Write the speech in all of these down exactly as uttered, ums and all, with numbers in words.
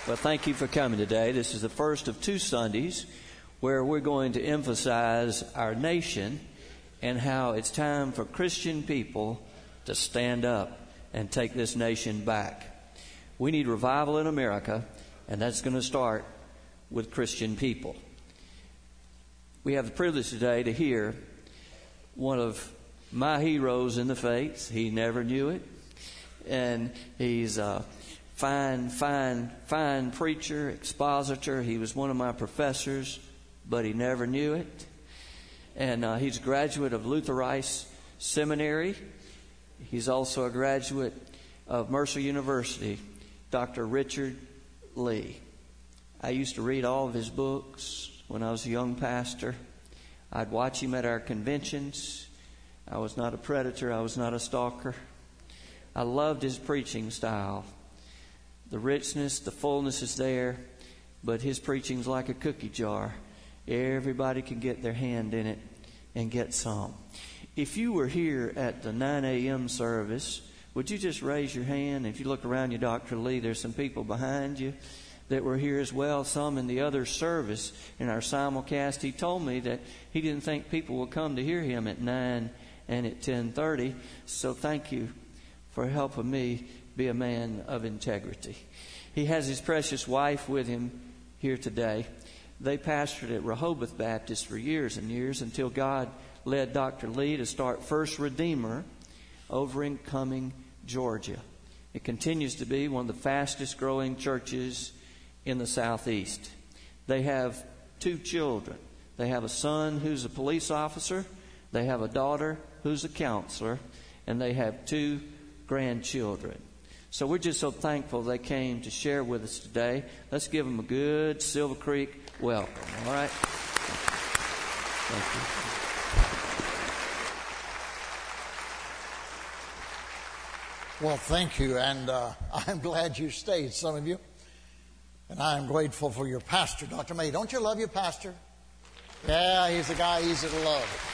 Well, thank you for coming today. This is the first of two Sundays where we're going to emphasize our nation and how it's time for Christian people to stand up and take this nation back. We need revival in America, and that's going to start with Christian people. We have the privilege today to hear one of my heroes in the faith. He never knew it, and he's a fine, fine, fine preacher, expositor. He was one of my professors, but he never knew it. And uh, he's a graduate of Luther Rice Seminary. He's also a graduate of Mercer University, Doctor Richard Lee. I used to read all of his books when I was a young pastor. I'd watch him at our conventions. I was not a predator. I was not a stalker. I loved his preaching style. The richness, the fullness is there, but his preaching's like a cookie jar. Everybody can get their hand in it and get some. If you were here at the nine a.m. service, would you just raise your hand? If you look around you, Doctor Lee, there's some people behind you that were here as well, some in the other service in our simulcast. He told me that he didn't think people would come to hear him at nine and at ten thirty. So thank you for helping me be a man of integrity. He has his precious wife with him here today. They pastored at Rehoboth Baptist for years and years until God led Doctor Lee to start First Redeemer over in Cumming, Georgia. It continues to be one of the fastest growing churches in the Southeast. They have two children. They have a son who's a police officer. They have a daughter who's a counselor. And they have two grandchildren. So we're just so thankful they came to share with us today. Let's give them a good Silver Creek welcome. All right? Thank you. Well, thank you, and uh, I'm glad you stayed, some of you. And I'm grateful for your pastor, Doctor May. Don't you love your pastor? Yeah, he's a guy easy to love.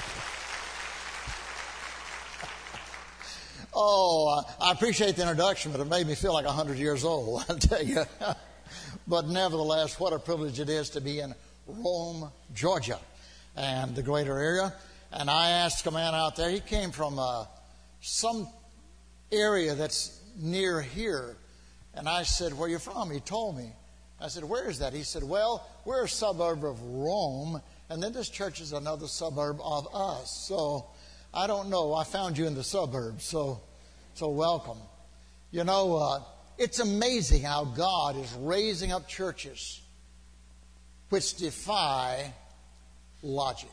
Oh, I appreciate the introduction, but it made me feel like one hundred years old, I'll tell you. But nevertheless, what a privilege it is to be in Rome, Georgia, and the greater area. And I asked a man out there, he came from uh, some area that's near here. And I said, where are you from? He told me. I said, where is that? He said, well, we're a suburb of Rome, and then this church is another suburb of us. So I don't know. I found you in the suburbs, so so welcome. You know, uh, it's amazing how God is raising up churches which defy logic.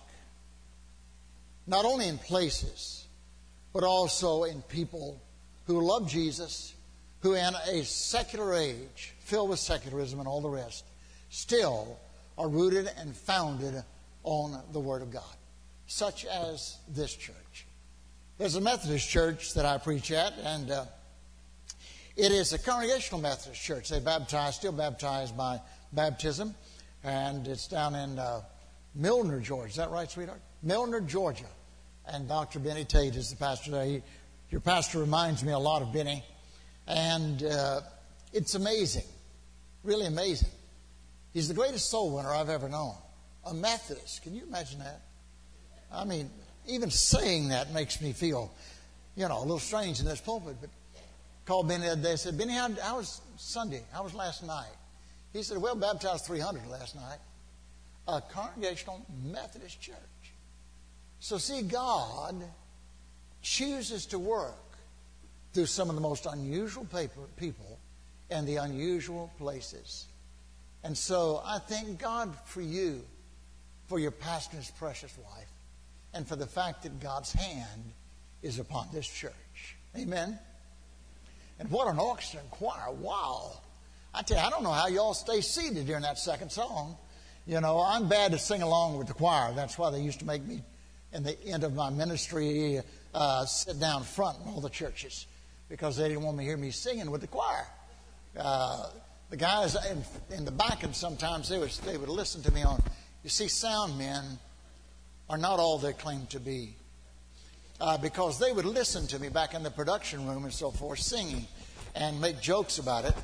Not only in places, but also in people who love Jesus, who in a secular age, filled with secularism and all the rest, still are rooted and founded on the Word of God, such as this church. There's a Methodist church that I preach at, and uh, it is a Congregational Methodist church. They baptize, still baptize by baptism, and it's down in uh, Milner, Georgia. Is that right, sweetheart? Milner, Georgia. And Doctor Benny Tate is the pastor there. He, your pastor reminds me a lot of Benny. And uh, it's amazing, really amazing. He's the greatest soul winner I've ever known. A Methodist. Can you imagine that? I mean, even saying that makes me feel, you know, a little strange in this pulpit. But called Benny the other day and said, Benny, how, how was Sunday? How was last night? He said, well, baptized three hundred last night. A Congregational Methodist church. So see, God chooses to work through some of the most unusual people and the unusual places. And so I thank God for you, for your pastor's precious wife, and for the fact that God's hand is upon this church. Amen? And what an orchestra and choir. Wow. I tell you, I don't know how y'all stay seated during that second song. You know, I'm bad to sing along with the choir. That's why they used to make me, in the end of my ministry, uh, sit down front in all the churches, because they didn't want me to hear me singing with the choir. Uh, the guys in, in the back, and sometimes they would, they would listen to me on, you see, sound men are not all they claim to be. Uh, because they would listen to me back in the production room and so forth, singing, and make jokes about it.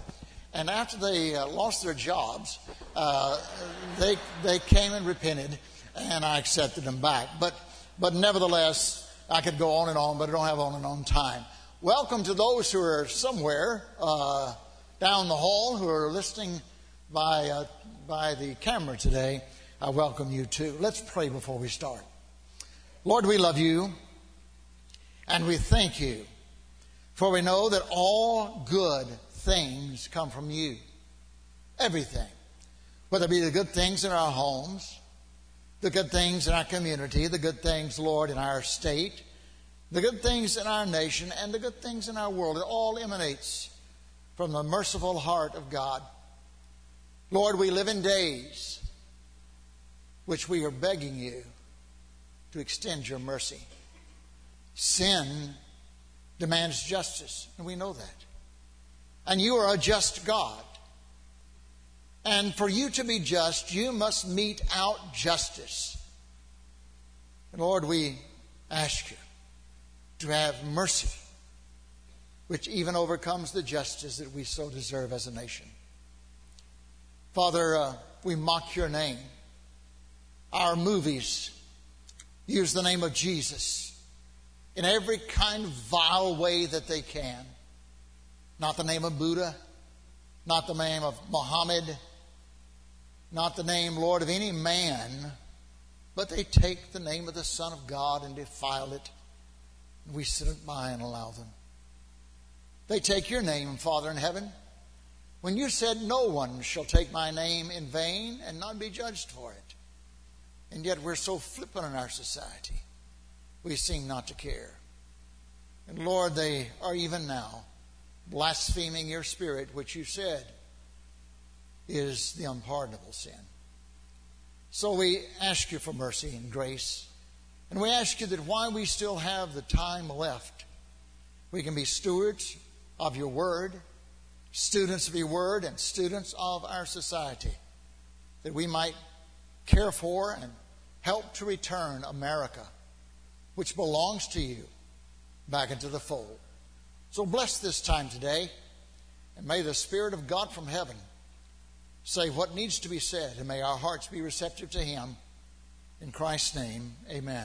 And after they uh, lost their jobs, uh, they they came and repented, and I accepted them back. But but nevertheless, I could go on and on, but I don't have on and on time. Welcome to those who are somewhere uh, down the hall who are listening by uh, by the camera today. I welcome you too. Let's pray before we start. Lord, we love you, and we thank you, for we know that all good things come from you. Everything. Whether it be the good things in our homes, the good things in our community, the good things, Lord, in our state, the good things in our nation, and the good things in our world. It all emanates from the merciful heart of God. Lord, we live in days which we are begging you to extend your mercy. Sin demands justice, and we know that. And you are a just God. And for you to be just, you must mete out justice. And Lord, we ask you to have mercy, which even overcomes the justice that we so deserve as a nation. Father, uh, we mock your name. Our movies use the name of Jesus in every kind of vile way that they can. Not the name of Buddha, not the name of Muhammad, not the name, Lord, of any man, but they take the name of the Son of God and defile it. And we sit by and allow them. They take your name, Father in heaven, when you said, no one shall take my name in vain and not be judged for it. And yet we're so flippant in our society. We seem not to care. And Lord, they are even now blaspheming your Spirit, which you said is the unpardonable sin. So we ask you for mercy and grace. And we ask you that while we still have the time left, we can be stewards of your word, students of your word, and students of our society, that we might care for and help to return America, which belongs to you, back into the fold. So bless this time today, and may the Spirit of God from heaven say what needs to be said, and may our hearts be receptive to Him. In Christ's name, amen.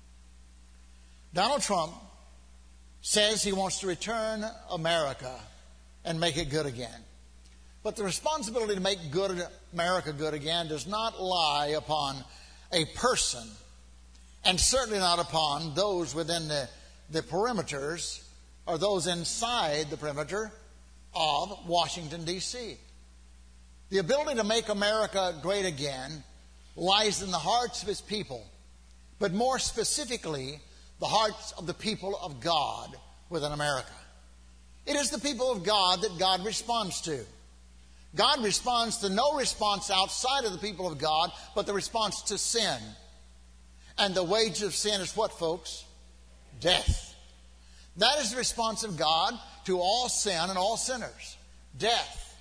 Donald Trump says he wants to return America and make it good again. But the responsibility to make good America good again does not lie upon a person, and certainly not upon those within the, the perimeters or those inside the perimeter of Washington, D C The ability to make America great again lies in the hearts of its people, but more specifically, the hearts of the people of God within America. It is the people of God that God responds to. God responds to no response outside of the people of God, but the response to sin. And the wages of sin is what, folks? Death. That is the response of God to all sin and all sinners. Death.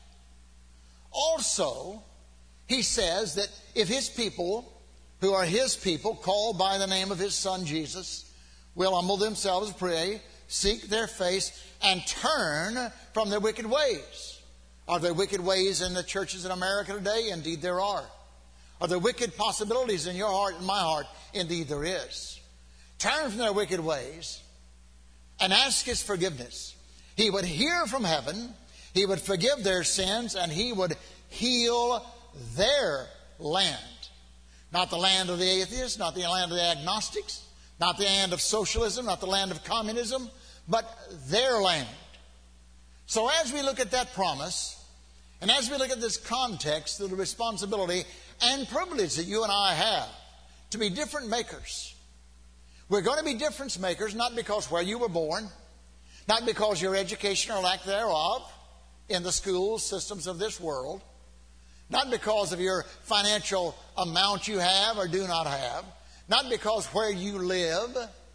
Also, He says that if His people, who are His people, called by the name of His Son Jesus, will humble themselves, pray, seek their face, and turn from their wicked ways. Are there wicked ways in the churches in America today? Indeed there are. Are there wicked possibilities in your heart and my heart? Indeed there is. Turn from their wicked ways and ask His forgiveness. He would hear from heaven, He would forgive their sins, and He would heal their land. Not the land of the atheists, not the land of the agnostics, not the land of socialism, not the land of communism, but their land. So as we look at that promise, and as we look at this context of the responsibility and privilege that you and I have to be difference makers, we're going to be difference makers not because where you were born, not because your education or lack thereof in the school systems of this world, not because of your financial amount you have or do not have, not because where you live.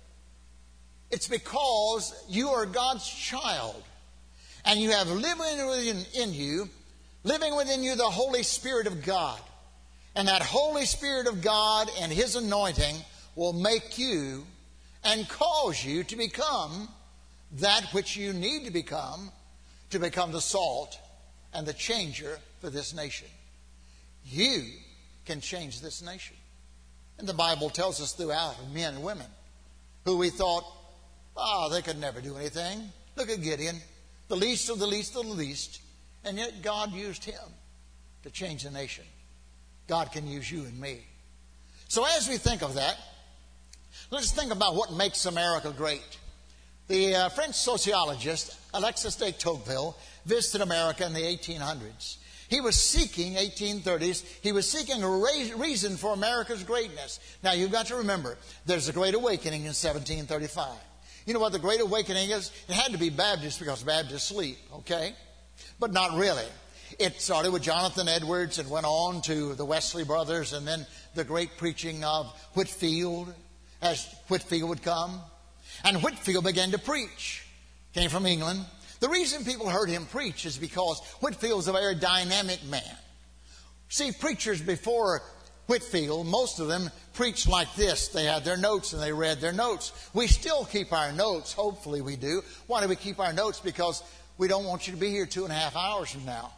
It's because you are God's child. And you have living within in you, living within you the Holy Spirit of God. And that Holy Spirit of God and His anointing will make you and cause you to become that which you need to become, to become the salt and the changer for this nation. You can change this nation. And the Bible tells us throughout of men and women who we thought, oh, they could never do anything. Look at Gideon, the least of the least of the least. And yet God used him to change the nation. God can use you and me. So as we think of that, let's think about what makes America great. The uh, French sociologist Alexis de Tocqueville visited America in the eighteen hundreds. He was seeking, eighteen thirties, he was seeking a reason for America's greatness. Now, you've got to remember, there's a Great Awakening in seventeen thirty-five. You know what the Great Awakening is? It had to be Baptist because Baptists sleep, okay? But not really. It started with Jonathan Edwards and went on to the Wesley brothers and then the great preaching of Whitefield as Whitefield would come. And Whitefield began to preach. Came from England. The reason people heard him preach is because Whitefield was a very dynamic man. See, preachers before Whitefield, most of them preached like this. They had their notes and they read their notes. We still keep our notes. Hopefully we do. Why do we keep our notes? Because we don't want you to be here two and a half hours from now.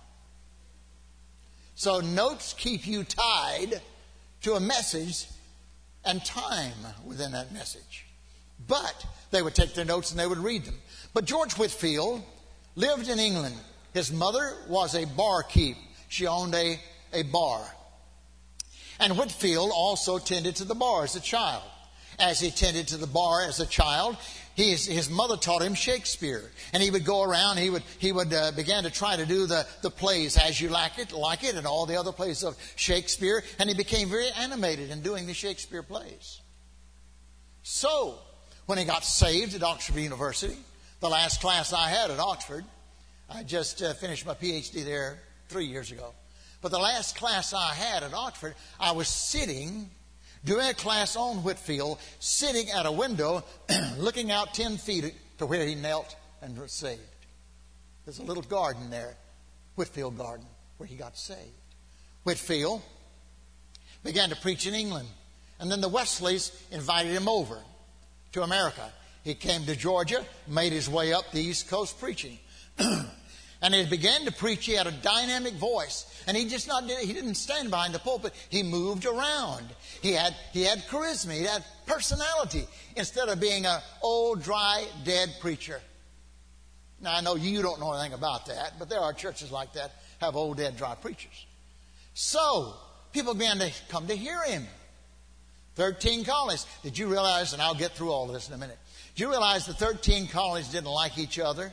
So notes keep you tied to a message and time within that message. But they would take their notes and they would read them. But George Whitefield lived in England. His mother was a barkeep. She owned a, a bar. And Whitefield also tended to the bar as a child. As he tended to the bar as a child, his, his mother taught him Shakespeare. And he would go around, he would he would uh, begin to try to do the, the plays As You Like It, Like It, and all the other plays of Shakespeare. And he became very animated in doing the Shakespeare plays. So, when he got saved at Oxford University, the last class I had at Oxford, I just uh, finished my P H D there three years ago. But the last class I had at Oxford, I was sitting, doing a class on Whitefield, sitting at a window, looking out ten feet to where he knelt and was saved. There's a little garden there, Whitefield Garden, where he got saved. Whitefield began to preach in England. And then the Wesleys invited him over to America. He came to Georgia, made his way up the East Coast preaching. And he began to preach. He had a dynamic voice. And he just not he didn't stand behind the pulpit. He moved around. He had he had charisma. He had personality instead of being an old, dry, dead preacher. Now, I know you don't know anything about that, but there are churches like that have old, dead, dry preachers. So, people began to come to hear him. Thirteen colonies. Did you realize, and I'll get through all of this in a minute, did you realize the thirteen colonies didn't like each other?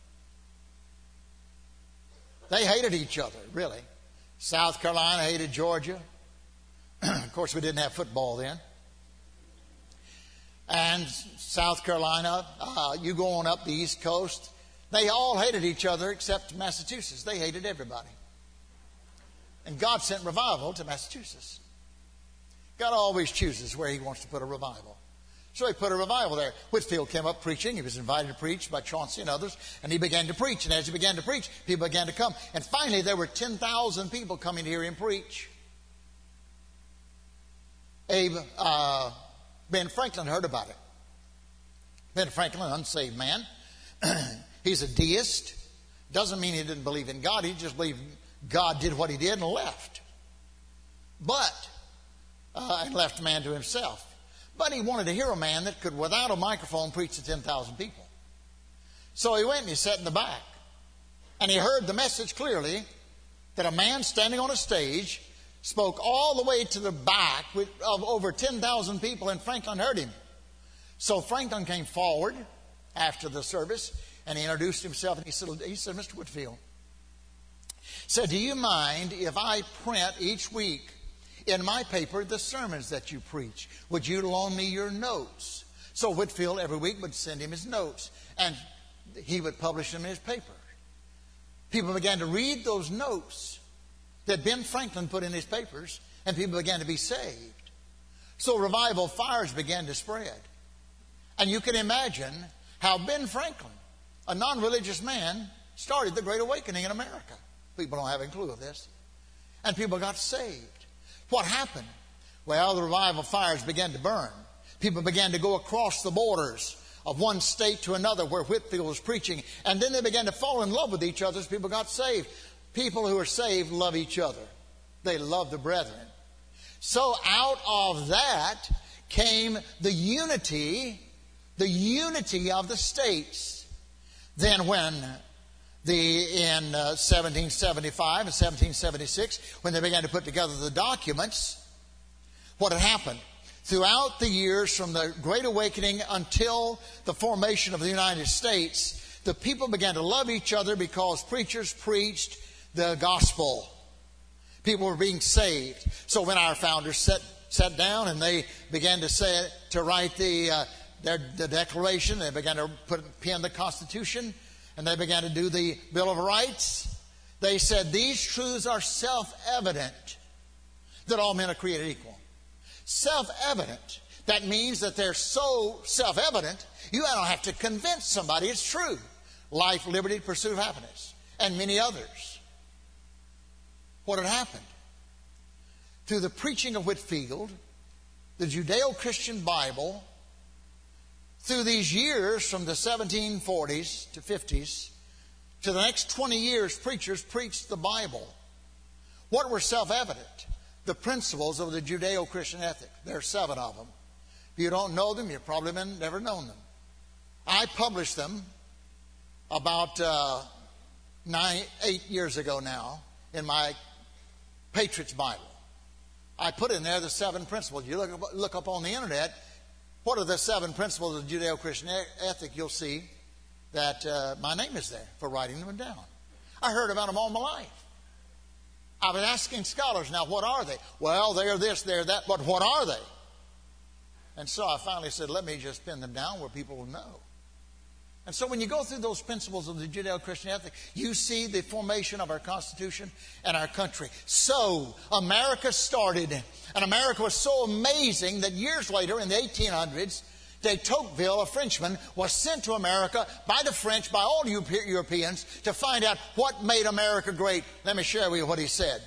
They hated each other, really. South Carolina hated Georgia. Of course, we didn't have football then. And South Carolina, uh, you go on up the East Coast, they all hated each other except Massachusetts. They hated everybody. And God sent revival to Massachusetts. God always chooses where he wants to put a revival. So he put a revival there. Whitefield came up preaching. He was invited to preach by Chauncey and others. And he began to preach. And as he began to preach, people began to come. And finally, there were ten thousand people coming to hear him preach. Abe, uh, Ben Franklin heard about it. Ben Franklin, an unsaved man. He's a deist. Doesn't mean he didn't believe in God. He just believed God did what he did and left. But, uh, and left man to himself. But he wanted to hear a man that could, without a microphone, preach to ten thousand people. So he went and he sat in the back. And he heard the message clearly that a man standing on a stage spoke all the way to the back with, of over ten thousand people, and Franklin heard him. So Franklin came forward after the service, and he introduced himself, and he said, he said Mister Whitefield, said, do you mind if I print each week in my paper the sermons that you preach? Would you loan me your notes? So Whitefield every week would send him his notes, and he would publish them in his paper. People began to read those notes that Ben Franklin put in his papers, and people began to be saved. So revival fires began to spread. And you can imagine how Ben Franklin, a non-religious man, started the Great Awakening in America. People don't have a clue of this. And people got saved. What happened? Well, the revival fires began to burn. People began to go across the borders of one state to another where Whitefield was preaching. And then they began to fall in love with each other as people got saved. People who are saved love each other. They love the brethren. So out of that came the unity, the unity of the states. Then when the in uh, seventeen seventy-five and seventeen seventy-six, when they began to put together the documents, what had happened? Throughout the years from the Great Awakening until the formation of the United States, the people began to love each other because preachers preached the gospel. People were being saved. So when our founders sat, sat down and they began to say to write the uh, their the Declaration, they began to put pen the Constitution, and they began to do the Bill of Rights. They said these truths are self-evident, that all men are created equal. Self-evident. That means that they're so self-evident, you don't have to convince somebody it's true. Life, liberty, pursuit of happiness, and many others. What had happened? Through the preaching of Whitefield, the Judeo-Christian Bible, through these years from the seventeen forties to fifties, to the next twenty years, preachers preached the Bible. What were self-evident? The principles of the Judeo-Christian ethic. There are seven of them. If you don't know them, you've probably been, never known them. I published them about uh, nine, eight years ago now in my Patriots Bible. I put in there the seven principles. You look up, look up on the internet, what are the seven principles of the Judeo-Christian ethic? You'll see that uh, my name is there for writing them down. I heard about them all my life. I've been asking scholars now, what are they? Well, they're this, they're that, but what are they? And so I finally said, let me just pin them down where people will know. And so when you go through those principles of the Judeo-Christian ethic, you see the formation of our Constitution and our country. So America started, and America was so amazing that years later in the eighteen hundreds, de Tocqueville, a Frenchman, was sent to America by the French, by all Europeans, to find out what made America great. Let me share with you what he said.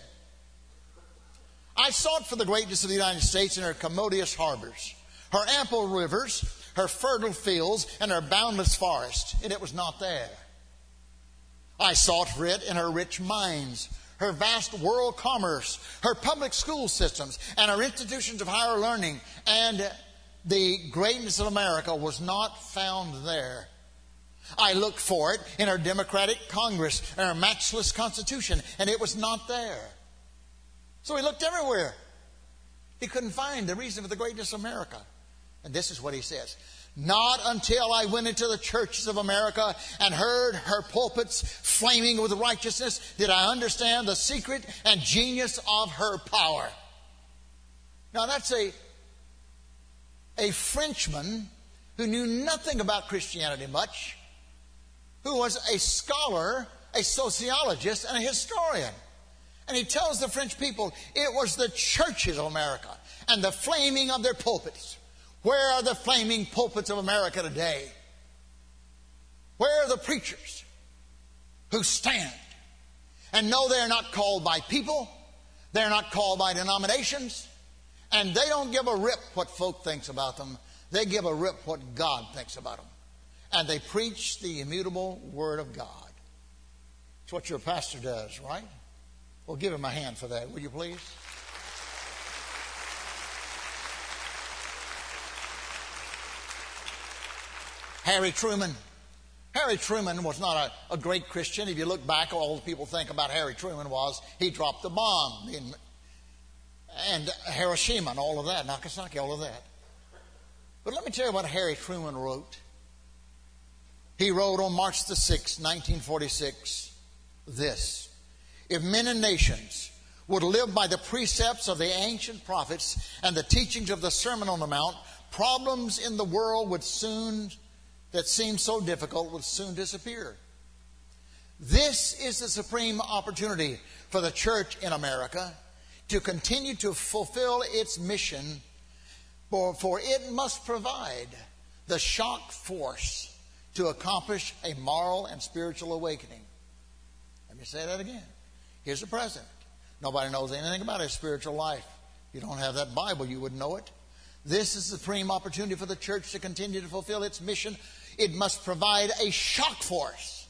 I sought for the greatness of the United States in her commodious harbors, her ample rivers, her fertile fields, and her boundless forest, and it was not there. I sought for it in her rich mines, her vast world commerce, her public school systems, and her institutions of higher learning, and the greatness of America was not found there. I looked for it in our democratic Congress and our matchless Constitution, and it was not there. So he looked everywhere. He couldn't find the reason for the greatness of America. And this is what he says. Not until I went into the churches of America and heard her pulpits flaming with righteousness did I understand the secret and genius of her power. Now that's a A Frenchman who knew nothing about Christianity much, who was a scholar, a sociologist, and a historian. And he tells the French people it was the churches of America and the flaming of their pulpits. Where are the flaming pulpits of America today? Where are the preachers who stand and know they're not called by people, they're not called by denominations, and they don't give a rip what folk thinks about them. They give a rip what God thinks about them. And they preach the immutable Word of God. It's what your pastor does, right? Well, give him a hand for that, will you please? Harry Truman. Harry Truman was not a, a great Christian. If you look back, all the people think about Harry Truman was he dropped the bomb in and Hiroshima and all of that, Nagasaki, all of that. But let me tell you what Harry Truman wrote. He wrote on March the sixth, nineteen forty-six, this: if men and nations would live by the precepts of the ancient prophets and the teachings of the Sermon on the Mount, problems in the world would soon, that seemed so difficult, would soon disappear. This is the supreme opportunity for the church in America to continue to fulfill its mission, for, for it must provide the shock force to accomplish a moral and spiritual awakening. Let me say that again. Here's the president. Nobody knows anything about his spiritual life. If you don't have that Bible, you wouldn't know it. This is the supreme opportunity for the church to continue to fulfill its mission. It must provide a shock force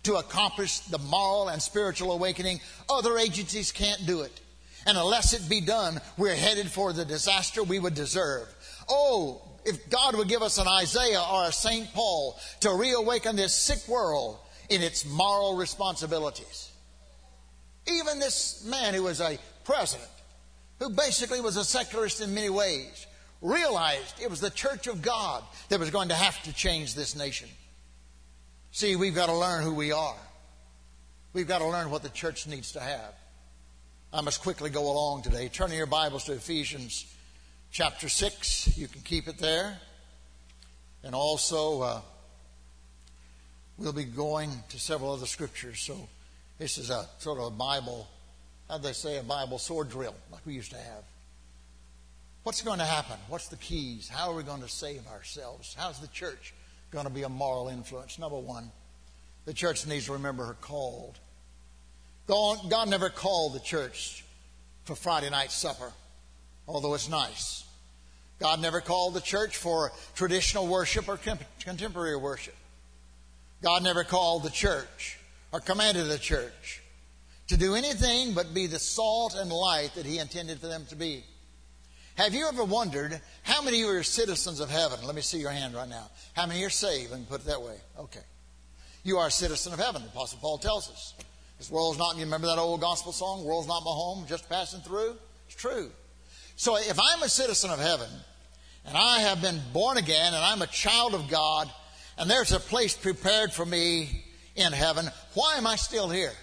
to accomplish the moral and spiritual awakening. Other agencies can't do it. And unless it be done, we're headed for the disaster we would deserve. Oh, if God would give us an Isaiah or a Saint Paul to reawaken this sick world in its moral responsibilities. Even this man who was a president, who basically was a secularist in many ways, realized it was the church of God that was going to have to change this nation. See, we've got to learn who we are. We've got to learn what the church needs to have. I must quickly go along today. Turn your Bibles to Ephesians chapter six. You can keep it there. And also, uh, we'll be going to several other scriptures. So this is a sort of a Bible, how'd they say, a Bible sword drill like we used to have. What's going to happen? What's the keys? How are we going to save ourselves? How's the church going to be a moral influence? Number one, the church needs to remember her called. God, God never called the church for Friday night supper, although it's nice. God never called the church for traditional worship or contemporary worship. God never called the church or commanded the church to do anything but be the salt and light that He intended for them to be. Have you ever wondered how many of you are citizens of heaven? Let me see your hand right now. How many are saved? Let me put it that way. Okay. You are a citizen of heaven, the Apostle Paul tells us. This world's not, you remember that old gospel song, world's not my home, just passing through? It's true. So if I'm a citizen of heaven, and I have been born again, and I'm a child of God, and there's a place prepared for me in heaven, why am I still here?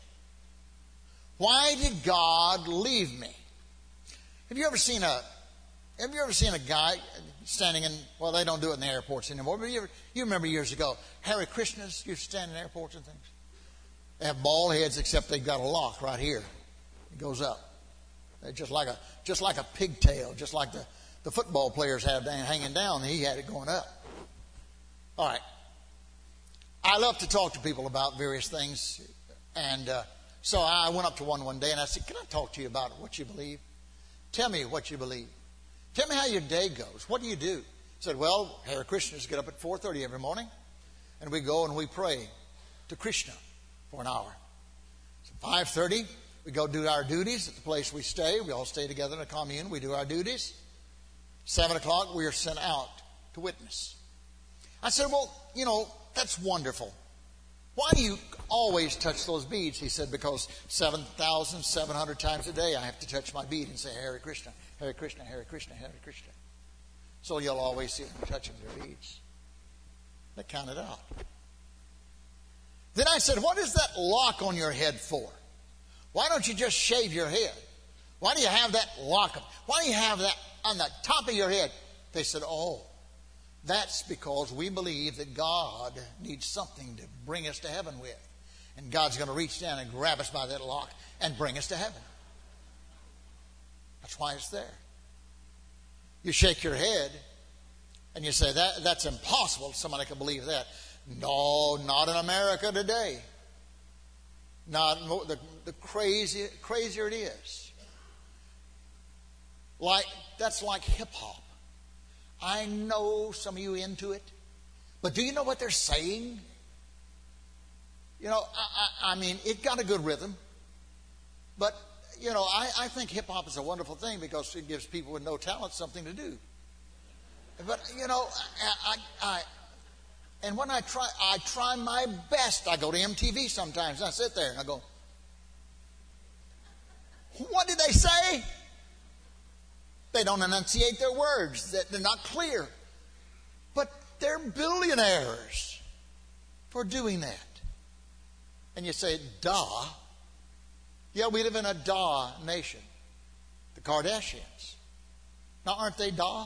Why did God leave me? Have you ever seen a Have you ever seen a guy standing in, well, they don't do it in the airports anymore, but you, ever, you remember years ago, Hare Krishnas used to stand in airports and things. They have bald heads, except they've got a lock right here. It goes up. They're just like a just like a pigtail, just like the, the football players have down, hanging down. He had it going up. All right. I love to talk to people about various things. And uh, so I went up to one one day and I said, can I talk to you about what you believe? Tell me what you believe. Tell me how your day goes. What do you do? He said, well, Hare Krishnas get up at four thirty every morning. And we go and we pray to Krishna for an hour. So five thirty, we go do our duties at the place we stay. We all stay together in a commune. We do our duties. seven o'clock, we are sent out to witness. I said, well, you know, that's wonderful. Why do you always touch those beads? He said, because seven thousand seven hundred times a day I have to touch my bead and say, Hare Krishna, Hare Krishna, Hare Krishna, Hare Krishna. So you'll always see them touching their beads. They count it out. Then I said, what is that lock on your head for? Why don't you just shave your head? Why do you have that lock? Why do you have that on the top of your head? They said, oh, that's because we believe that God needs something to bring us to heaven with. And God's going to reach down and grab us by that lock and bring us to heaven. That's why it's there. You shake your head and you say, that that's impossible. Somebody can believe that. No, not in America today. Not the, the crazy, crazier it is. Like that's like hip hop. I know some of you into it, but do you know what they're saying? You know, I, I, I mean, it got a good rhythm, but you know, I, I think hip hop is a wonderful thing because it gives people with no talent something to do. But you know, I, I, I and when I try, I try my best. I go to M T V sometimes and I sit there and I go, what did they say? They don't enunciate their words. They're not clear. But they're billionaires for doing that. And you say, duh. Yeah, we live in a duh nation. The Kardashians. Now, aren't they duh?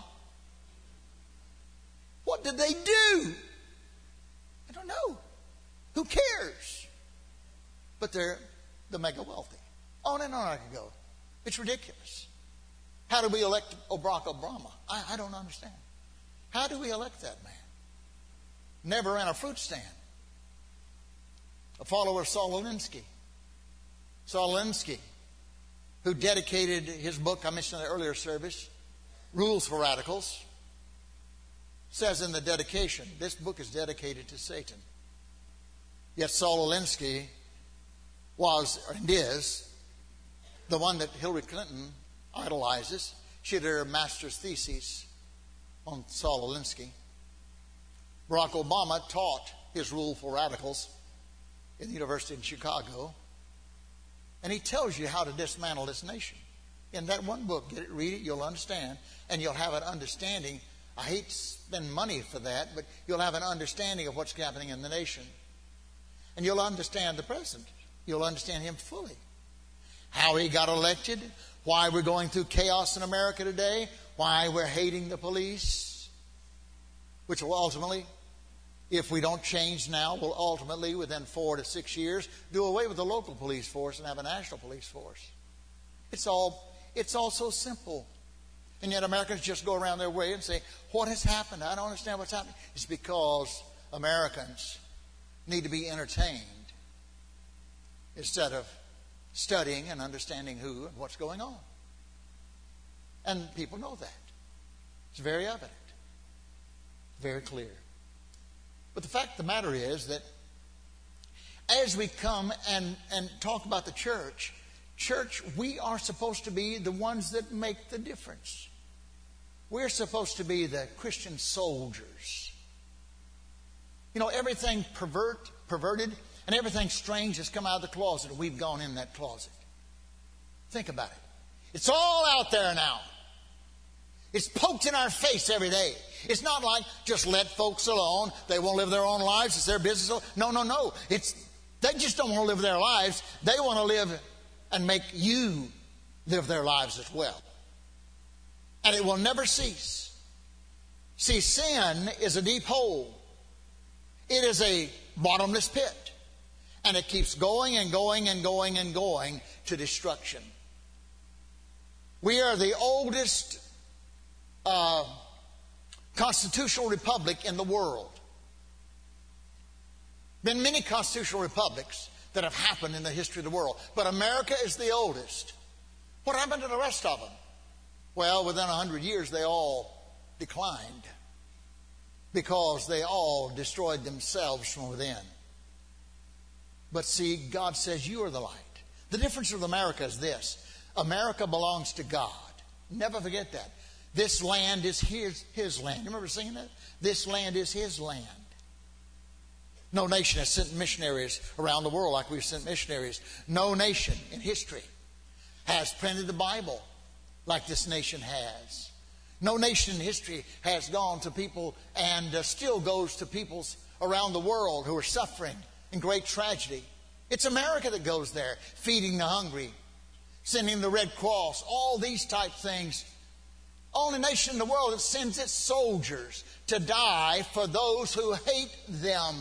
What did they do? I don't know. Who cares? But they're the mega wealthy. On and on I can go. It's ridiculous. How do we elect Barack Obama? I, I don't understand. How do we elect that man? Never ran a fruit stand. A follower of Saul Alinsky. Saul Alinsky, who dedicated his book, I mentioned in the earlier service, Rules for Radicals, says in the dedication, this book is dedicated to Satan. Yet Saul Alinsky was, and is, the one that Hillary Clinton idolizes. She did her master's thesis on Saul Alinsky. Barack Obama taught his rule for radicals in the University in Chicago. And he tells you how to dismantle this nation. In that one book, get it, read it, you'll understand. And you'll have an understanding. I hate to spend money for that, but you'll have an understanding of what's happening in the nation. And you'll understand the president. You'll understand him fully. How he got elected, why we're going through chaos in America today, why we're hating the police, which will ultimately, if we don't change now, will ultimately, within four to six years, do away with the local police force and have a national police force. It's all, it's all so simple. And yet Americans just go around their way and say, what has happened? I don't understand what's happening. It's because Americans need to be entertained instead of studying and understanding who and what's going on. And people know that. It's very evident. Very clear. But the fact of the matter is that as we come and, and talk about the church, church, we are supposed to be the ones that make the difference. We're supposed to be the Christian soldiers. You know, everything pervert, perverted and everything strange has come out of the closet, and we've gone in that closet. Think about it. It's all out there now. It's poked in our face every day. It's not like just let folks alone. They won't live their own lives. It's their business. No, no, no. It's they just don't want to live their lives. They want to live and make you live their lives as well. And it will never cease. See, sin is a deep hole. It is a bottomless pit. And it keeps going and going and going and going to destruction. We are the oldest uh, constitutional republic in the world. Been many constitutional republics that have happened in the history of the world. But America is the oldest. What happened to the rest of them? Well, within a hundred years, they all declined because they all destroyed themselves from within. But see, God says you are the light. The difference with America is this. America belongs to God. Never forget that. This land is his, his land. You remember singing that? This land is his land. No nation has sent missionaries around the world like we've sent missionaries. No nation in history has printed the Bible like this nation has. No nation in history has gone to people and uh, still goes to peoples around the world who are suffering in great tragedy. It's America that goes there, feeding the hungry, sending the Red Cross, all these type things. Only nation in the world that sends its soldiers to die for those who hate them.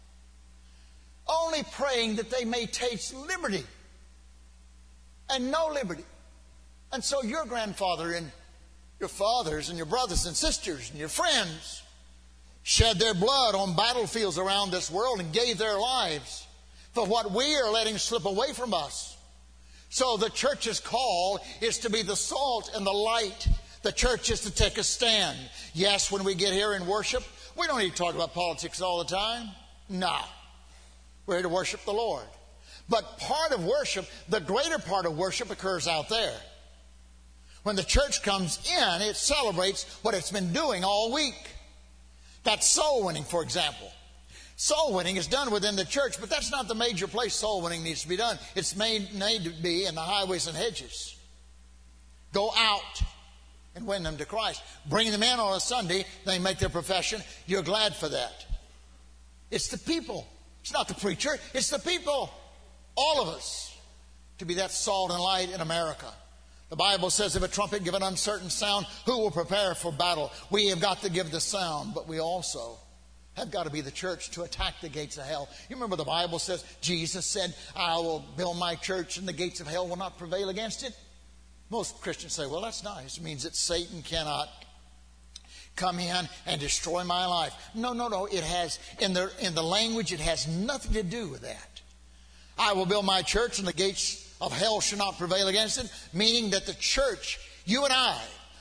Only praying that they may taste liberty and no liberty. And so your grandfather and your fathers and your brothers and sisters and your friends shed their blood on battlefields around this world and gave their lives for what we are letting slip away from us. So the church's call is to be the salt and the light. The church is to take a stand. Yes, when we get here and worship, we don't need to talk about politics all the time. No. We're here to worship the Lord. But part of worship, the greater part of worship occurs out there. When the church comes in, it celebrates what it's been doing all week. That's soul winning, for example. Soul winning is done within the church, but that's not the major place soul winning needs to be done. It's made, made to be in the highways and hedges. Go out and win them to Christ. Bring them in on a Sunday, they make their profession. You're glad for that. It's the people. It's not the preacher. It's the people. All of us. To be that salt and light in America. The Bible says, if a trumpet give an uncertain sound, who will prepare for battle? We have got to give the sound, but we also have got to be the church to attack the gates of hell. You remember the Bible says, Jesus said, I will build my church and the gates of hell will not prevail against it. Most Christians say, well, that's nice. It means that Satan cannot come in and destroy my life. No, no, no. It has, in the, in the language, it has nothing to do with that. I will build my church and the gates of hell shall not prevail against it, meaning that the church, you and I,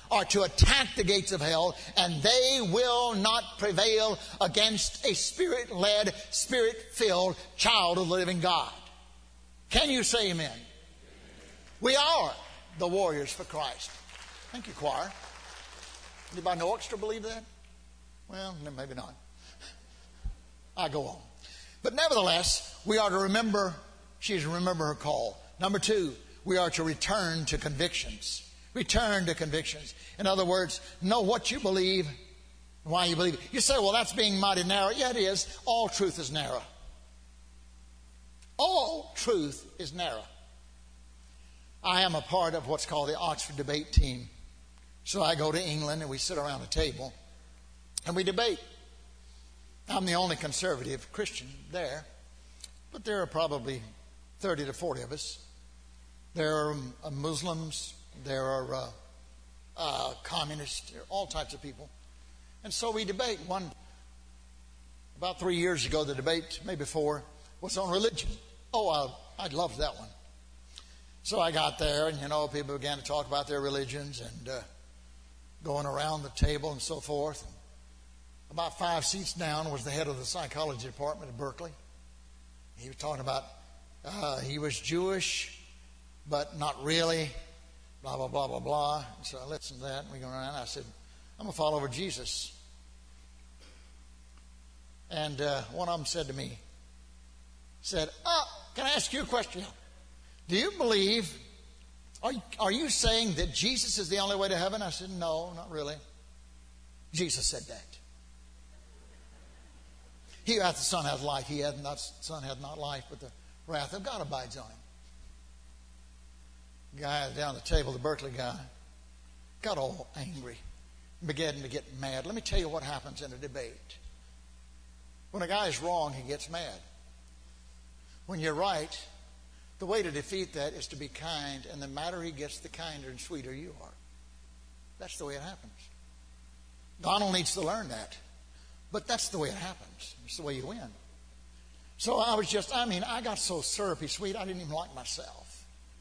are to attack the gates of hell, and they will not prevail against a Spirit-led, Spirit-filled child of the living God. Can you say amen? We are the warriors for Christ. Thank you, choir. Anybody in the orchestra believe that? Well, maybe not. I go on. But nevertheless, we are to remember, she is to remember her call. Number two, we are to return to convictions. Return to convictions. In other words, know what you believe and why you believe it. You say, well, that's being mighty narrow. Yeah, it is. All truth is narrow. All truth is narrow. I am a part of what's called the Oxford debate team. So I go to England and we sit around a table and we debate. I'm the only conservative Christian there, but there are probably thirty to forty of us. There are uh, Muslims, there are uh, uh, communists, there are all types of people. And so we debate. One, about three years ago, the debate, maybe four, was on religion. Oh, I, I loved that one. So I got there, and, you know, people began to talk about their religions and uh, going around the table and so forth. And about five seats down was the head of the psychology department at Berkeley. He was talking about uh, he was Jewish, but not really, blah, blah, blah, blah, blah. And so I listened to that, and we go around, and I said, I'm a follower of Jesus. And uh, one of them said to me, said, oh, can I ask you a question? Do you believe, are you, are you saying that Jesus is the only way to heaven? I said, no, not really. Jesus said that. He who hath the Son hath life. He hath not, the Son hath not life, but the wrath of God abides on him. The guy down the table, the Berkeley guy, got all angry, began to get mad. Let me tell you what happens in a debate. When a guy is wrong, he gets mad. When you're right, the way to defeat that is to be kind, and the madder he gets, the kinder and sweeter you are. That's the way it happens. Donald needs to learn that. But that's the way it happens. It's the way you win. So I was just, I mean, I got so syrupy sweet, I didn't even like myself.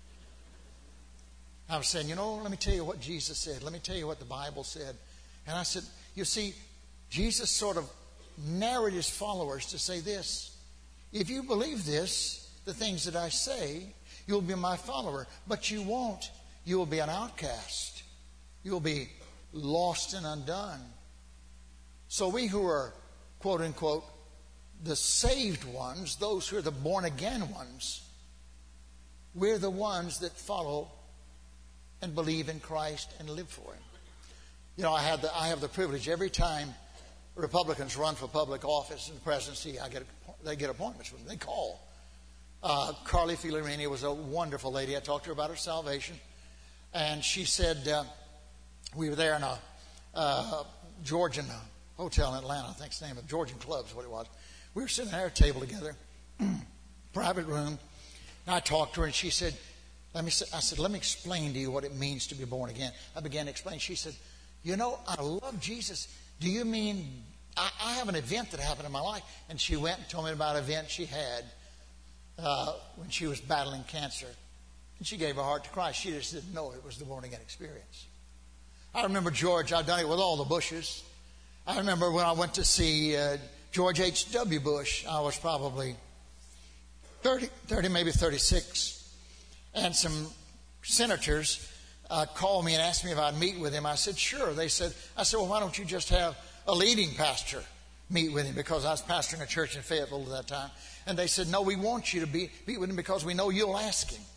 I was saying, you know, let me tell you what Jesus said. Let me tell you what the Bible said. And I said, you see, Jesus sort of narrowed his followers to say this. If you believe this, the things that I say, you'll be my follower. But you won't. You will be an outcast. You'll be lost and undone. So we who are, quote unquote, the saved ones, those who are the born again ones, we're the ones that follow and believe in Christ and live for him. You know, I have the, I have the privilege every time Republicans run for public office and presidency, I get they get appointments with them. They call. Uh, Carly Filarini was a wonderful lady. I talked to her about her salvation. And she said, uh, we were there in a uh, Georgian hotel in Atlanta, I think it's the name of Georgian Club is what it was. We were sitting at our table together, private room, and I talked to her, and she said, let me. I said, let me explain to you what it means to be born again. I began to explain. She said, you know, I love Jesus. Do you mean, I, I have an event that happened in my life? And she went and told me about an event she had uh, when she was battling cancer. And she gave her heart to Christ. She just didn't know it was the born again experience. I remember George, I've done it with all the Bushes. I remember when I went to see uh, George H W Bush, I was probably thirty, thirty, maybe thirty-six. And some senators uh, called me and asked me if I'd meet with him. I said, sure. They said, I said, well, why don't you just have a leading pastor meet with him? Because I was pastoring a church in Fayetteville at that time. And they said, no, we want you to be, meet with him because we know you'll ask him.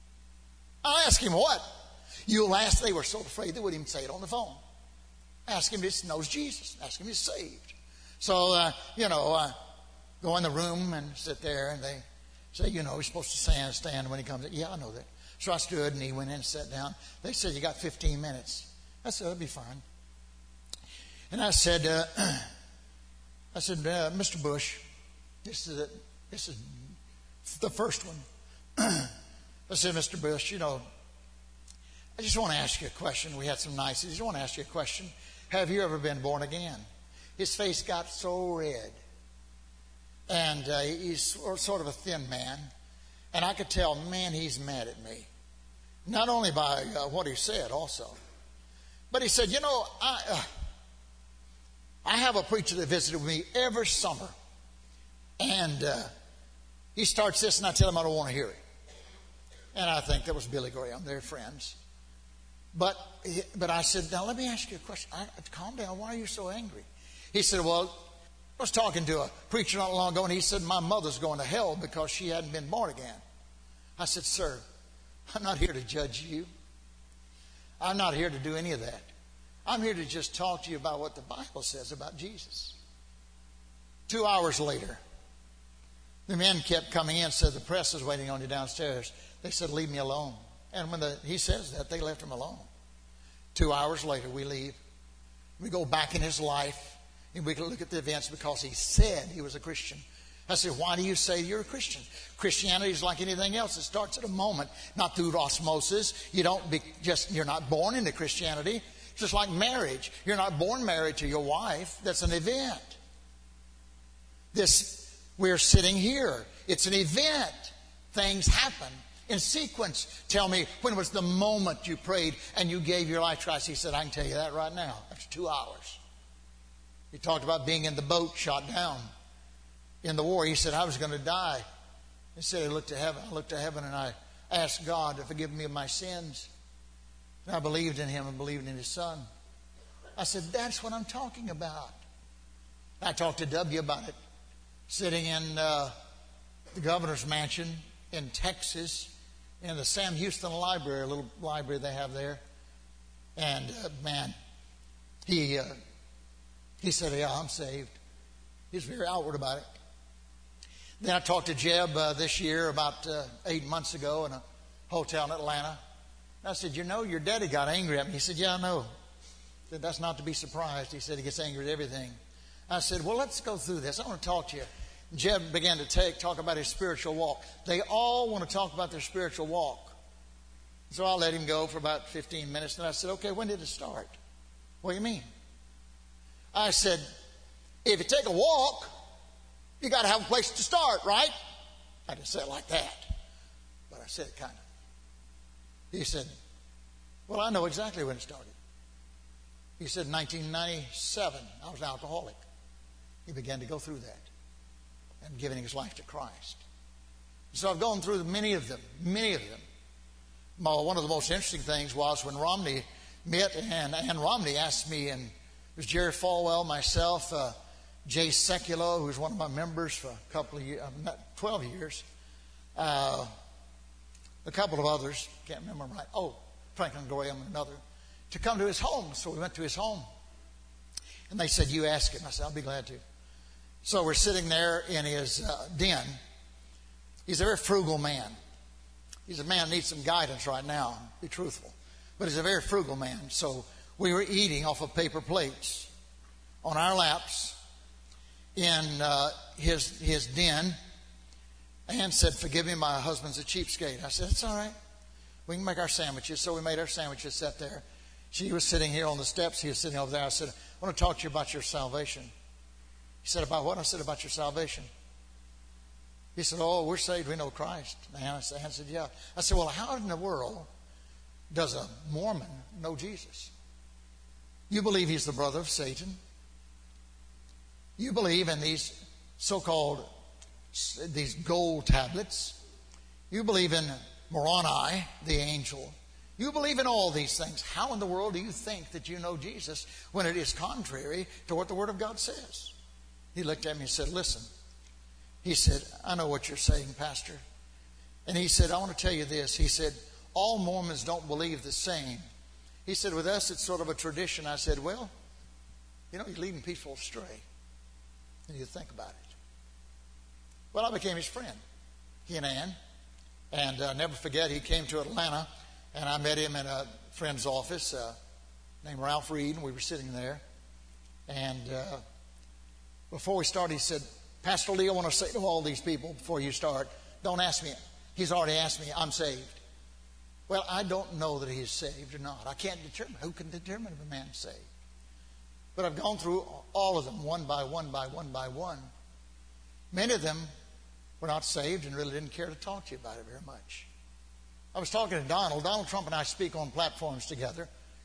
I asked him what? You'll ask. They were so afraid they wouldn't even say it on the phone. Ask him if he knows Jesus. Ask him if he's saved. So, uh, you know, uh, go in the room and sit there, and they say, you know, he's supposed to stand, stand when he comes in. Yeah, I know that. So I stood, and he went in and sat down. They said, you got fifteen minutes. I said, that'll be fine. And I said, uh, I said, uh, Mister Bush, this is, a, this is the first one. I said, Mister Bush, you know, I just want to ask you a question. We had some niceties. I just want to ask you a question. Have you ever been born again? His face got so red. And uh, he's sort of a thin man. And I could tell, man, he's mad at me. Not only by uh, what he said also. But he said, you know, I, uh, I have a preacher that visited with me every summer. And uh, he starts this, and I tell him I don't want to hear it. And I think that was Billy Graham. They're friends. But but I said, now let me ask you a question. I, calm down. Why are you so angry? He said, well, I was talking to a preacher not long ago, and he said, my mother's going to hell because she hadn't been born again. I said, sir, I'm not here to judge you. I'm not here to do any of that. I'm here to just talk to you about what the Bible says about Jesus. Two hours later, the men kept coming in, said, the press is waiting on you downstairs. They said, leave me alone. And when the, he says that, they left him alone. Two hours later, we leave. We go back in his life, and we can look at the events because he said he was a Christian. I said, why do you say you're a Christian? Christianity is like anything else. It starts at a moment, not through osmosis. You don't be just, you're not born into Christianity. It's just like marriage. You're not born married to your wife. That's an event. This, we're sitting here. It's an event. Things happen in sequence. Tell me, when was the moment you prayed and you gave your life to Christ? He said, I can tell you that right now. After two hours. He talked about being in the boat, shot down in the war. He said, I was going to die. He said, I looked to heaven. I looked to heaven and I asked God to forgive me of my sins. And I believed in him and believed in his son. I said, that's what I'm talking about. I talked to W about it. Sitting in uh, the governor's mansion in Texas, in the Sam Houston Library, a little library they have there. And, uh, man, he uh, he said, yeah, I'm saved. He's very outward about it. Then I talked to Jeb uh, this year, about uh, eight months ago, in a hotel in Atlanta. I said, you know, your daddy got angry at me. He said, yeah, I know. I said, that's not to be surprised. He said he gets angry at everything. I said, well, let's go through this. I want to talk to you. Jeb began to take, talk about his spiritual walk. They all want to talk about their spiritual walk. So I let him go for about fifteen minutes. And I said, okay, when did it start? What do you mean? I said, if you take a walk, you got to have a place to start, right? I didn't say it like that, but I said it kind of. He said, well, I know exactly when it started. He said, nineteen ninety-seven, I was an alcoholic. He began to go through that and giving his life to Christ. So I've gone through many of them, many of them. Well, one of the most interesting things was when Romney met, and Ann Romney asked me, and it was Jerry Falwell, myself, uh, Jay Sekulow, who's one of my members for a couple of years, uh, twelve years, uh, a couple of others, can't remember them right. Oh, Franklin Graham and another, to come to his home. So we went to his home. And they said, you ask him. I said, I'll be glad to. So we're sitting there in his uh, den. He's a very frugal man. He's a man who needs some guidance right now, be truthful. But he's a very frugal man. So we were eating off of paper plates on our laps in uh, his his den. Ann said, forgive me, my husband's a cheapskate. I said, it's all right. We can make our sandwiches. So we made our sandwiches, sat there. She was sitting here on the steps. He was sitting over there. I said, I want to talk to you about your salvation. He said, about what? I said, about your salvation. He said, oh, we're saved. We know Christ. And I said, yeah. I said, well, how in the world does a Mormon know Jesus? You believe he's the brother of Satan. You believe in these so-called, these gold tablets. You believe in Moroni, the angel. You believe in all these things. How in the world do you think that you know Jesus when it is contrary to what the Word of God says? He looked at me and said, listen. He said, I know what you're saying, Pastor. And he said, I want to tell you this. He said, all Mormons don't believe the same. He said, with us, it's sort of a tradition. I said, well, you know, you're leading people astray. And you think about it. Well, I became his friend, he and Ann. And uh, never forget, he came to Atlanta, and I met him in a friend's office uh, named Ralph Reed, and we were sitting there. And uh, before we started, he said, Pastor Lee, I want to say to all these people before you start, don't ask me. He's already asked me, I'm saved. Well, I don't know that he's saved or not. I can't determine. Who can determine if a man's saved? But I've gone through all of them, one by one by one by one. Many of them were not saved and really didn't care to talk to you about it very much. I was talking to Donald. Donald Trump and I speak on platforms together.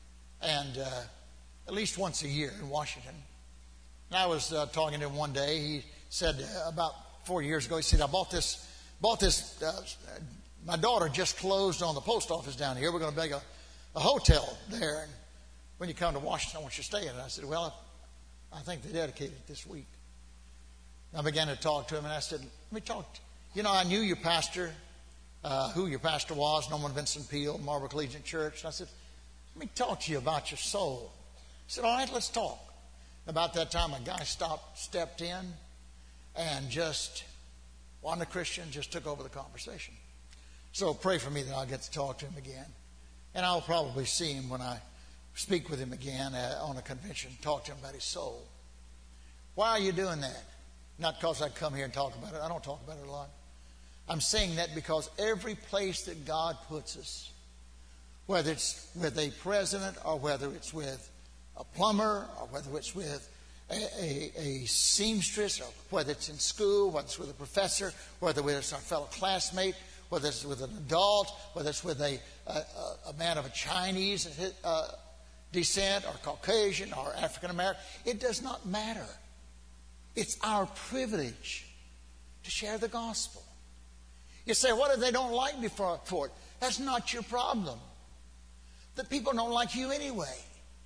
and uh, at least once a year in Washington. And I was uh, talking to him one day. He said uh, about four years ago, he said, I bought this, bought this, uh, my daughter just closed on the post office down here. We're going to make a, a hotel there. And when you come to Washington, I want you to stay in it. I said, well, I, I think they dedicated it this week. I began to talk to him, and I said, let me talk to you. You know, I knew your pastor, uh, who your pastor was, Norman Vincent Peale, Marble Collegiate Church. And I said, let me talk to you about your soul. He said, all right, let's talk. About that time, a guy stopped, stepped in, and just wasn't a Christian, just took over the conversation. So pray for me that I'll get to talk to him again. And I'll probably see him when I speak with him again uh, on a convention, talk to him about his soul. Why are you doing that? Not because I come here and talk about it. I don't talk about it a lot. I'm saying that because every place that God puts us, whether it's with a president or whether it's with a plumber or whether it's with a, a, a seamstress or whether it's in school, whether it's with a professor, whether it's our fellow classmate, whether it's with an adult, whether it's with a, a, a man of a Chinese uh, descent or Caucasian or African American, it does not matter. It's our privilege to share the gospel. You say, what if they don't like me for, for it? That's not your problem. The people don't like you anyway.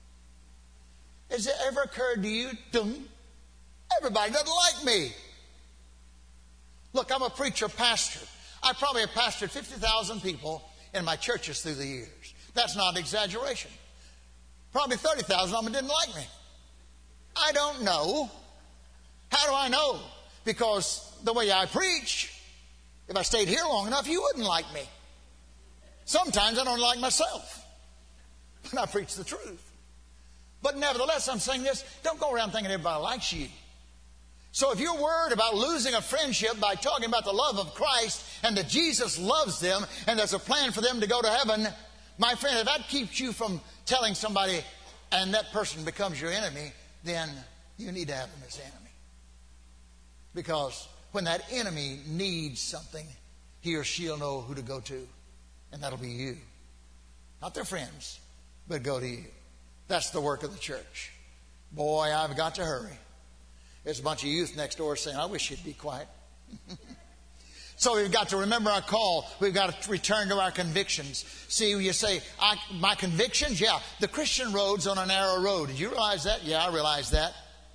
Has it ever occurred to you, dum, everybody doesn't like me? Look, I'm a preacher, pastor. I probably have pastored fifty thousand people in my churches through the years. That's not an exaggeration. Probably thirty thousand of them didn't like me. I don't know. How do I know? Because the way I preach, if I stayed here long enough, you wouldn't like me. Sometimes I don't like myself. But I preach the truth. But nevertheless, I'm saying this, don't go around thinking everybody likes you. So if you're worried about losing a friendship by talking about the love of Christ and that Jesus loves them and there's a plan for them to go to heaven, my friend, if that keeps you from telling somebody and that person becomes your enemy, then you need to have them as enemy. Because when that enemy needs something, he or she'll know who to go to, and that'll be you. Not their friends, but go to you. That's the work of the church. Boy, I've got to hurry. There's a bunch of youth next door saying, I wish you'd be quiet. So we've got to remember our call. We've got to return to our convictions. See, you say, I, my convictions? Yeah, the Christian road's on a narrow road. Did you realize that? Yeah, I realize that.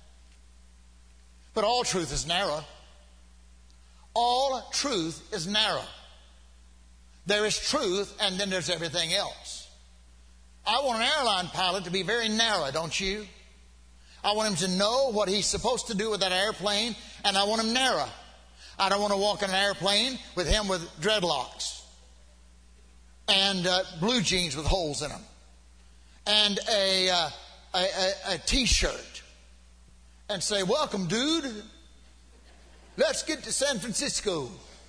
But all truth is narrow. All truth is narrow. There is truth, and then there's everything else. I want an airline pilot to be very narrow, don't you? I want him to know what he's supposed to do with that airplane, and I want him narrow. I don't want to walk in an airplane with him with dreadlocks and uh, blue jeans with holes in them and a, uh, a, a, a T-shirt and say, welcome, dude. Let's get to San Francisco.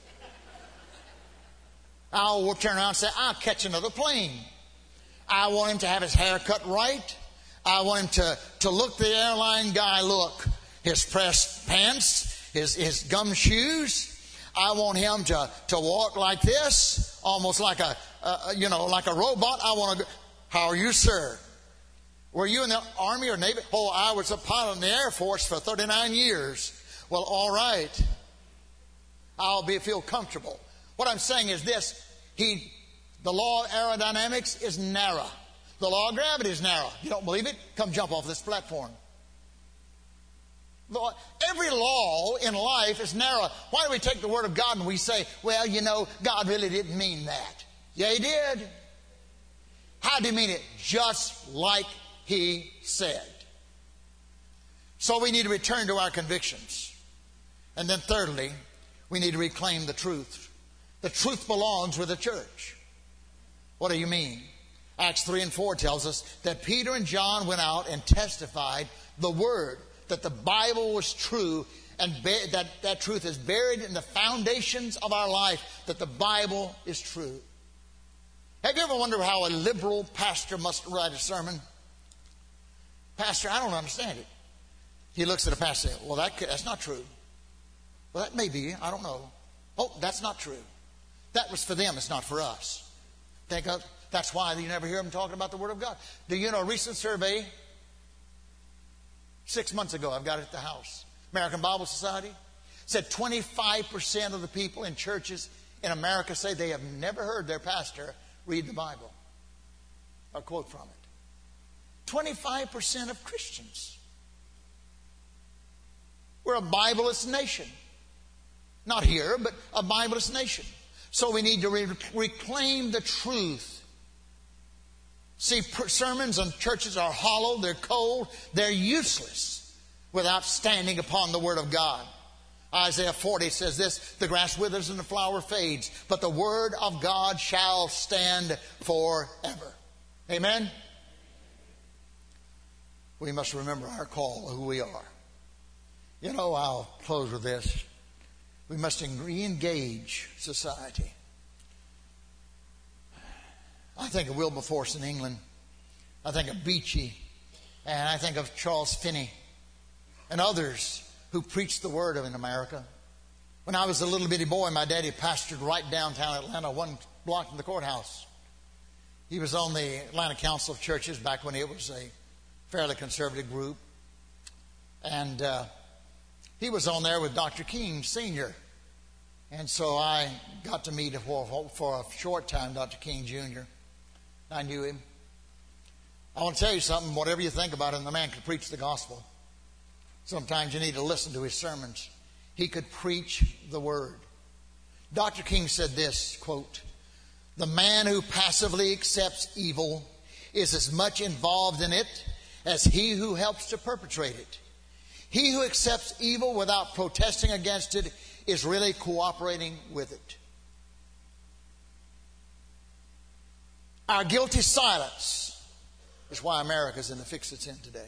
I'll turn around and say, I'll catch another plane. I want him to have his hair cut right. I want him to, to look the airline guy look. His pressed pants, his, his gum shoes. I want him to, to walk like this, almost like a, uh, you know, like a robot. I want to go, how are you, sir? Were you in the Army or Navy? Oh, I was a pilot in the Air Force for thirty-nine years. Well, all right. I'll be feel comfortable. What I'm saying is this. He, the law of aerodynamics is narrow. The law of gravity is narrow. You don't believe it? Come jump off this platform. Every law in life is narrow. Why do we take the Word of God and we say, well, you know, God really didn't mean that? Yeah, He did. How do you mean it? Just like He said. So we need to return to our convictions. And then thirdly, we need to reclaim the truth. The truth belongs with the church. What do you mean? Acts three and four tells us that Peter and John went out and testified the word, that the Bible was true, and ba- that that truth is buried in the foundations of our life, that the Bible is true. Have you ever wondered how a liberal pastor must write a sermon? Pastor, I don't understand it. He looks at a pastor and says, well, that, that's not true. Well, that may be. I don't know. Oh, that's not true. That was for them. It's not for us. Think of, that's why you never hear them talking about the Word of God. Do you know a recent survey? Six months ago, I've got it at the house. American Bible Society said twenty-five percent of the people in churches in America say they have never heard their pastor read the Bible or quote from it. twenty-five percent of Christians. We're a Bibleless nation. Not here, but a Bibleless nation. So we need to re- reclaim the truth. See, sermons and churches are hollow, they're cold, they're useless without standing upon the Word of God. Isaiah forty says this, the grass withers and the flower fades, but the Word of God shall stand forever. Amen? We must remember our call, who we are. You know, I'll close with this. We must re-engage society. I think of Wilberforce in England. I think of Beechey. And I think of Charles Finney and others who preached the Word in America. When I was a little bitty boy, my daddy pastored right downtown Atlanta, one block from the courthouse. He was on the Atlanta Council of Churches back when it was a fairly conservative group. And uh, he was on there with Doctor King Senior And so I got to meet for, for a short time Doctor King Junior I knew him. I want to tell you something. Whatever you think about him, the man could preach the gospel. Sometimes you need to listen to his sermons. He could preach the Word. Doctor King said this, quote, the man who passively accepts evil is as much involved in it as he who helps to perpetrate it. He who accepts evil without protesting against it is really cooperating with it. Our guilty silence is why America's in the fix it's in today.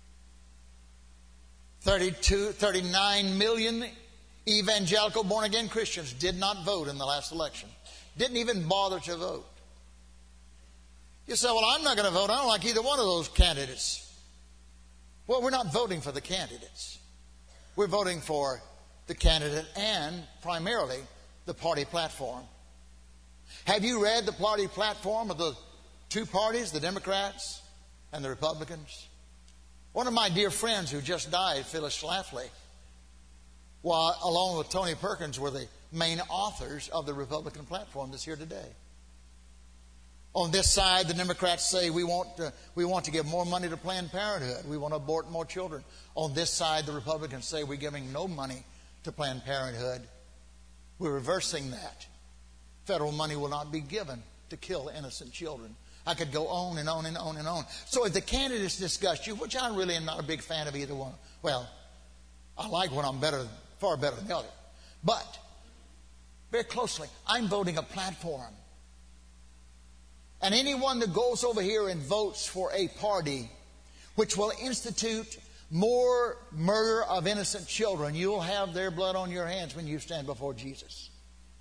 thirty-two, thirty-nine million evangelical born-again Christians did not vote in the last election. Didn't even bother to vote. You say, well, I'm not going to vote. I don't like either one of those candidates. Well, we're not voting for the candidates. We're voting for the candidate and primarily the party platform. Have you read the party platform of the two parties, the Democrats and the Republicans? One of my dear friends who just died, Phyllis Schlafly, while, along with Tony Perkins, were the main authors of the Republican platform that's here today. On this side, the Democrats say we want to, we want to give more money to Planned Parenthood. We want to abort more children. On this side, the Republicans say we're giving no money to Planned Parenthood. We're reversing that. Federal money will not be given to kill innocent children. I could go on and on and on and on. So if the candidates disgust you, which I really am not a big fan of either one. Well, I like one I'm better, far better than the other. But, very closely, I'm voting a platform. And anyone that goes over here and votes for a party which will institute more murder of innocent children, you'll have their blood on your hands when you stand before Jesus.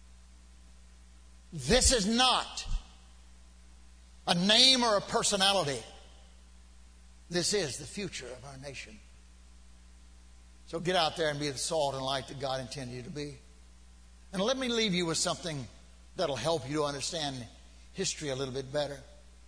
This is not a name or a personality. This is the future of our nation. So get out there and be the salt and light that God intended you to be. And let me leave you with something that'll help you to understand history a little bit better.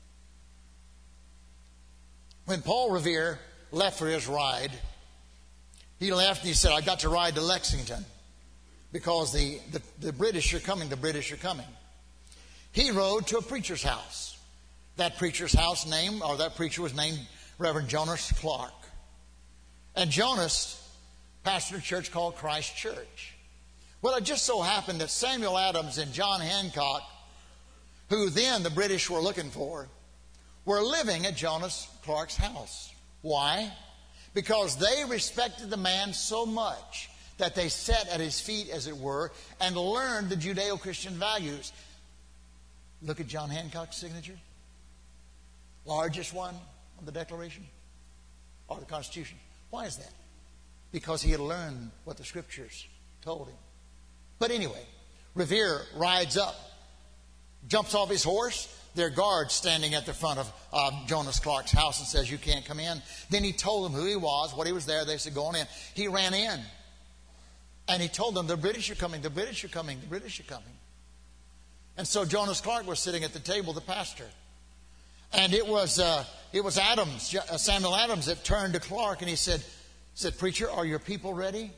When Paul Revere left for his ride, he left and he said, I got to ride to Lexington because the, the, the British are coming, the British are coming. He rode to a preacher's house. That preacher's house name, or that preacher was named Reverend Jonas Clark. And Jonas pastored a church called Christ Church. Well, it just so happened that Samuel Adams and John Hancock, who then the British were looking for, were living at Jonas Clark's house. Why? Because they respected the man so much that they sat at his feet, as it were, and learned the Judeo-Christian values. Look at John Hancock's signature. Largest one on the Declaration or the Constitution. Why is that? Because he had learned what the Scriptures told him. But anyway, Revere rides up, jumps off his horse. There are guards standing at the front of uh, Jonas Clark's house and says, you can't come in. Then he told them who he was, what he was there. They said, go on in. He ran in. And he told them, the British are coming, the British are coming, the British are coming. And so Jonas Clark was sitting at the table, the pastor. And it was uh, it was Adams, Samuel Adams, that turned to Clark and he said, said, "Preacher, are your people ready?"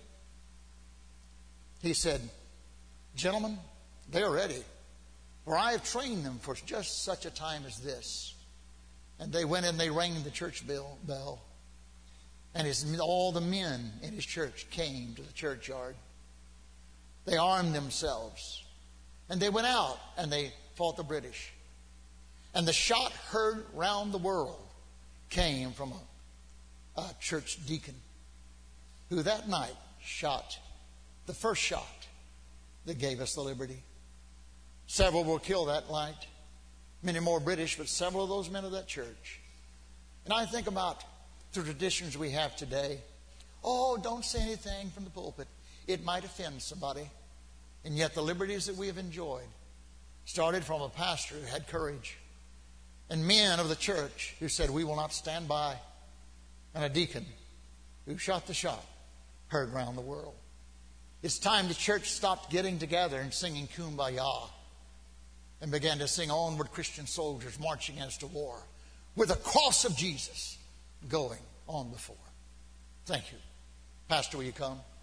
He said, "Gentlemen, they are ready. For I have trained them for just such a time as this." And they went and they rang the church bell. bell. And his, all the men in his church came to the churchyard. They armed themselves. And they went out and they fought the British. And the shot heard round the world came from a, a church deacon who that night shot the first shot that gave us the liberty. Several were killed that night. Many more British, but several of those men of that church. And I think about the traditions we have today. Oh, don't say anything from the pulpit. It might offend somebody. And yet the liberties that we have enjoyed started from a pastor who had courage. And men of the church who said, "We will not stand by." And a deacon who shot the shot heard round the world. It's time the church stopped getting together and singing Kumbaya and began to sing "Onward Christian Soldiers Marching as to War," with the cross of Jesus going on before. Thank you. Pastor, will you come?